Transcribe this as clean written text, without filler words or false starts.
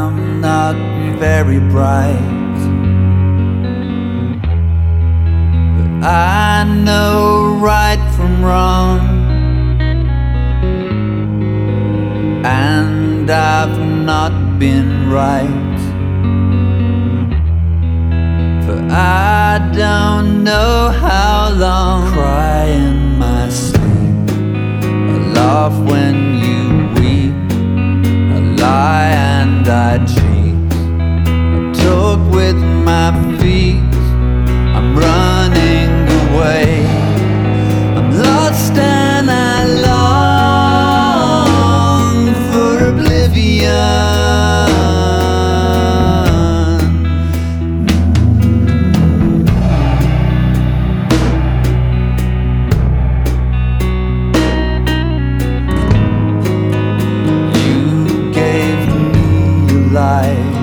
I'm not very bright, but I know right from wrong, and I've not been right, for I don't know how long. Cry in my sleep, I laugh when you weep, I lie and I cheat, I talk with my feet, I'm running away, I'm lost and I long for oblivion. You gave me your life,